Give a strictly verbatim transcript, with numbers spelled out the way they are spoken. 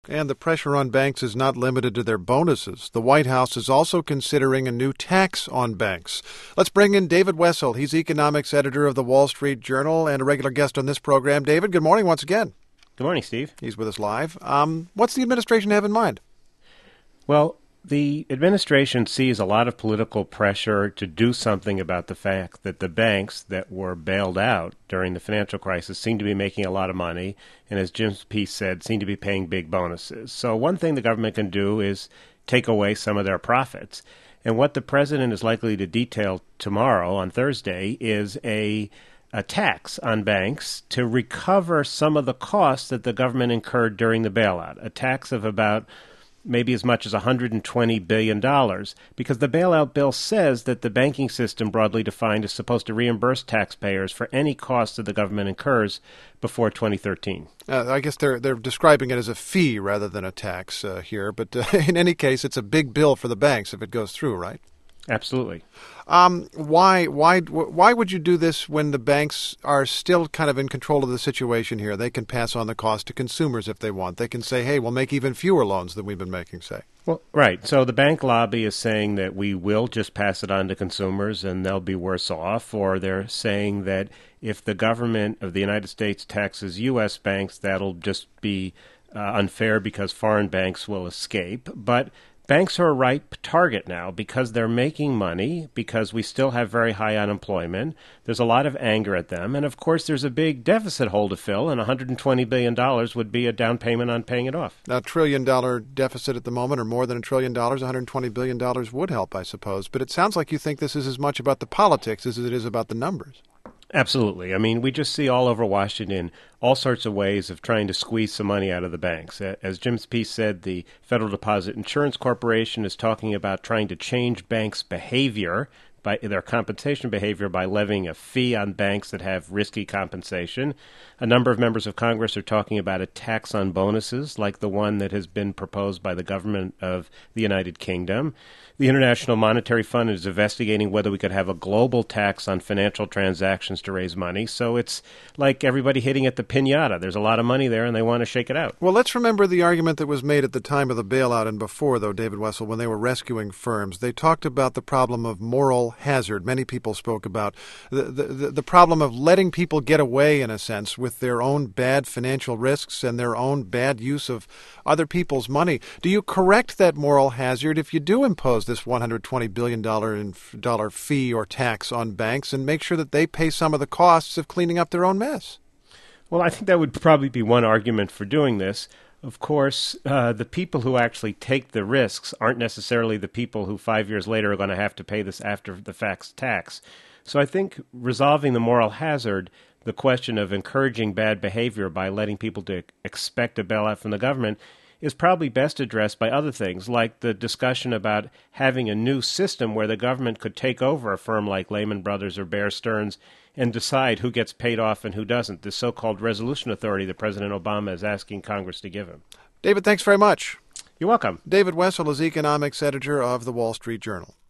And the pressure on banks is not limited to their bonuses. The White House is also considering a new tax on banks. Let's bring in David Wessel. He's economics editor of the Wall Street Journal and a regular guest on this program. David, good morning once again. Good morning, Steve. He's with us live. Um, what's the administration have in mind? Well, the administration sees a lot of political pressure to do something about the fact that the banks that were bailed out during the financial crisis seem to be making a lot of money, and as Jim Peace said, seem to be paying big bonuses. So one thing the government can do is take away some of their profits. And what the president is likely to detail tomorrow on Thursday is a a tax on banks to recover some of the costs that the government incurred during the bailout, a tax of about maybe as much as one hundred twenty billion dollars, because the bailout bill says that the banking system, broadly defined, is supposed to reimburse taxpayers for any costs that the government incurs before twenty thirteen. Uh, I guess they're they're describing it as a fee rather than a tax uh, here, but uh, in any case, it's a big bill for the banks if it goes through, right? Absolutely. Um, why why why would you do this when the banks are still kind of in control of the situation here? They can pass on the cost to consumers if they want. They can say, hey, we'll make even fewer loans than we've been making, say. Well, right. So the bank lobby is saying that we will just pass it on to consumers and they'll be worse off, or they're saying that if the government of the United States taxes U S banks, that'll just be uh, unfair because foreign banks will escape. But banks are a ripe target now because they're making money, because we still have very high unemployment. There's a lot of anger at them. And, of course, there's a big deficit hole to fill, and one hundred twenty billion dollars would be a down payment on paying it off. A trillion-dollar deficit at the moment, or more than a trillion dollars, one hundred twenty billion dollars would help, I suppose. But it sounds like you think this is as much about the politics as it is about the numbers. Absolutely. I mean, we just see all over Washington all sorts of ways of trying to squeeze some money out of the banks. As Jim Peace said, the Federal Deposit Insurance Corporation is talking about trying to change banks' behavior, by their compensation behavior, by levying a fee on banks that have risky compensation. A number of members of Congress are talking about a tax on bonuses, like the one that has been proposed by the government of the United Kingdom. The International Monetary Fund is investigating whether we could have a global tax on financial transactions to raise money. So it's like everybody hitting at the piñata. There's a lot of money there, and they want to shake it out. Well, let's remember the argument that was made at the time of the bailout and before, though, David Wessel, when they were rescuing firms. They talked about the problem of moral hazard. Many people spoke about the, the, the problem of letting people get away, in a sense, with their own bad financial risks and their own bad use of other people's money. Do you correct that moral hazard if you do impose this one hundred twenty billion dollars fee or tax on banks and make sure that they pay some of the costs of cleaning up their own mess? Well, I think that would probably be one argument for doing this. Of course, uh, the people who actually take the risks aren't necessarily the people who five years later are going to have to pay this after-the-fact tax. So I think resolving the moral hazard, the question of encouraging bad behavior by letting people to expect a bailout from the government, is probably best addressed by other things, like the discussion about having a new system where the government could take over a firm like Lehman Brothers or Bear Stearns and decide who gets paid off and who doesn't, the so-called resolution authority that President Obama is asking Congress to give him. David, thanks very much. You're welcome. David Wessel is economics editor of the Wall Street Journal.